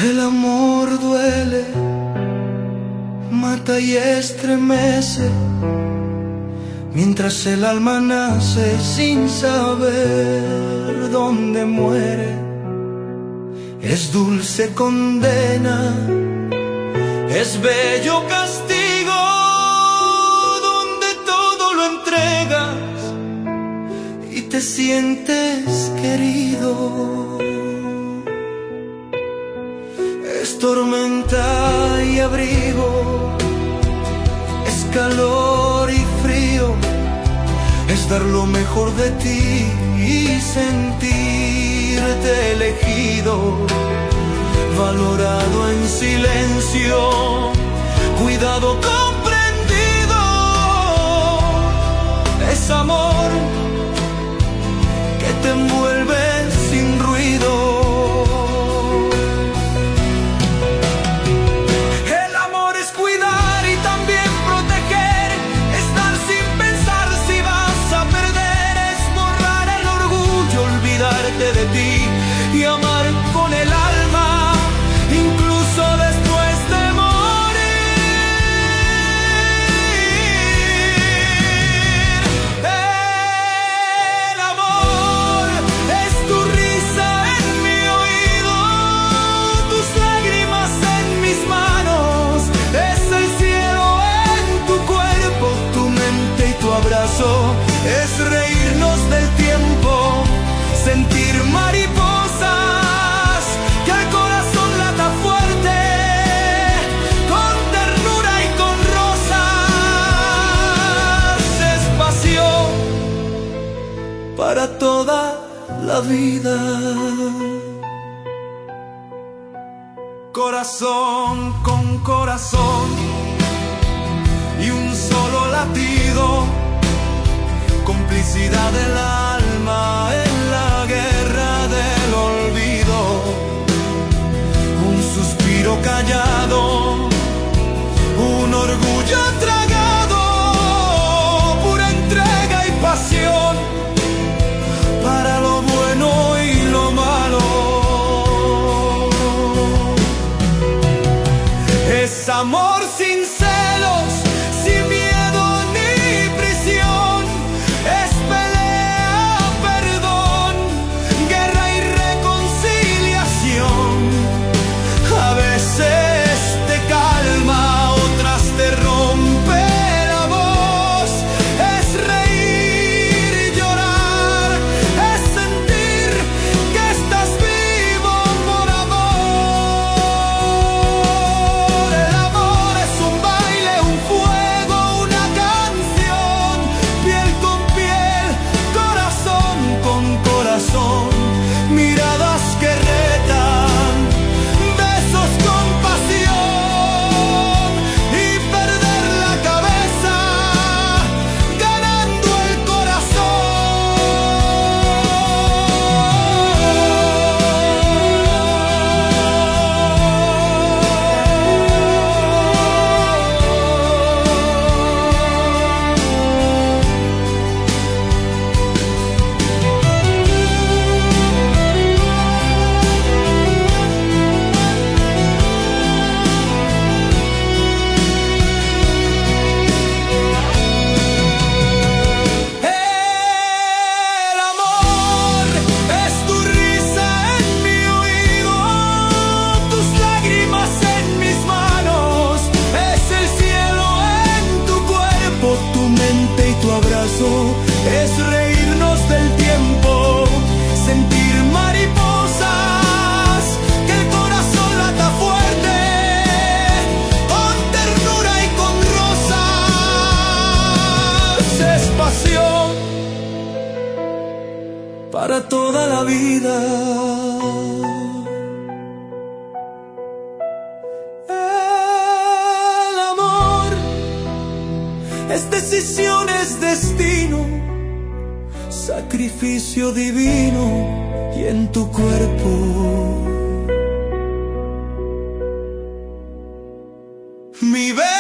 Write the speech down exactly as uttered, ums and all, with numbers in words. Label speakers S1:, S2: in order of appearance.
S1: El amor duele, mata y estremece, mientras el alma nace sin saber dónde muere. Es dulce condena, es bello castigo, donde todo lo entregas y te sientes querido. Es tormenta y abrigo, es calor y frío, es dar lo mejor de ti y sentirte elegido, valorado en silencio, cuidado comprendido. Es amor que te envuelve sin ruido. De ti y amar con el alma, incluso después de morir. El amor es tu risa en mi oído, tus lágrimas en mis manos, es el cielo en tu cuerpo, tu mente y tu abrazo, es reírnos del tiempo, sentir mariposas, que el corazón lata fuerte, con ternura y con rosas. Es pasión para toda la vida. Corazón con corazón y un solo latido, complicidad del alma en la guerra del olvido, un suspiro callado, un orgullo tragado, pura entrega y pasión para lo bueno y lo malo. Es amor sin celos, sin miedo ni prisión, es pelea, perdón, guerra y reconciliación. A veces te calma, otras te rompe la voz. Es reír y llorar, es sentir que estás vivo por amor. El amor es un baile, un fuego, una canción, piel con piel, corazón con corazón, miradas que retan, besos con pasión y perder la cabeza ganando el El amor es tu risa en mi oído, tus lágrimas en mis manos, es el cielo en tu cuerpo, tu mente y tu abrazo, es reírnos del tiempo, sentir mariposas, que el corazón lata fuerte, con ternura y con rosas. Es pasión para toda la vida. El amor es decisión, es destino, sacrificio divino y en tu cuerpo mi bebé.